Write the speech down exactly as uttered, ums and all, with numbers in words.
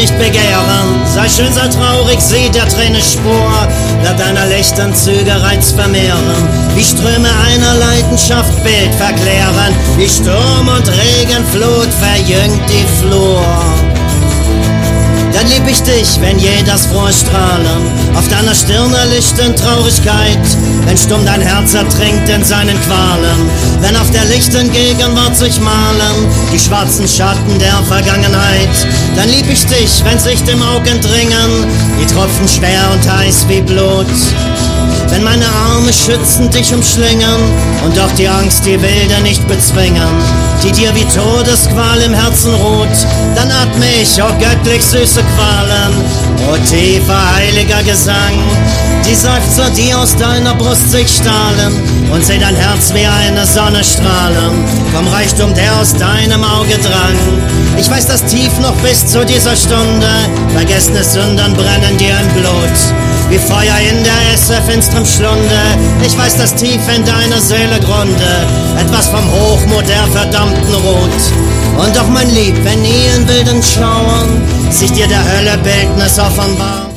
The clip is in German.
nicht begehren. Sei schön, sei traurig, sieh der Träne Spur, wird deiner lichten Züge Reiz vermehren. Wie Ströme einer Leidenschaft Bild verklären, wie Sturm und Regenflut verjüngt die Flur. Dann lieb ich dich, wenn je das frohe Strahlen auf deiner Stirn erlichten Traurigkeit, wenn stumm dein Herz ertrinkt in seinen Qualen, wenn auf der lichten Gegenwart sich malen die schwarzen Schatten der Vergangenheit. Dann lieb ich dich, wenn sich dem Auge entringen die Tropfen schwer und heiß wie Blut, wenn meine Arme schützend dich umschlingen und doch die Angst die Wilde nicht bezwingen, die dir wie Todesqual im Herzen ruht. Dann atme ich, oh göttlich süße Qualen, oh tiefer heiliger Gesang, die Seufzer, die aus deiner Brust sich stahlen und seh dein Herz wie eine Sonne strahlen, vom Reichtum, der aus deinem Auge drang. Ich weiß, dass tief noch bis zu dieser Stunde vergessene Sünden brennen dir im Blut, wie Feuer in der Esse finsterem Schlunde. Ich weiß, dass tief in deiner Seele Grunde etwas vom Hochmut der Verdammten ruht. Und doch, mein Lieb, wenn nie in wilden Schauern sich dir der Hölle Bildnis offenbart,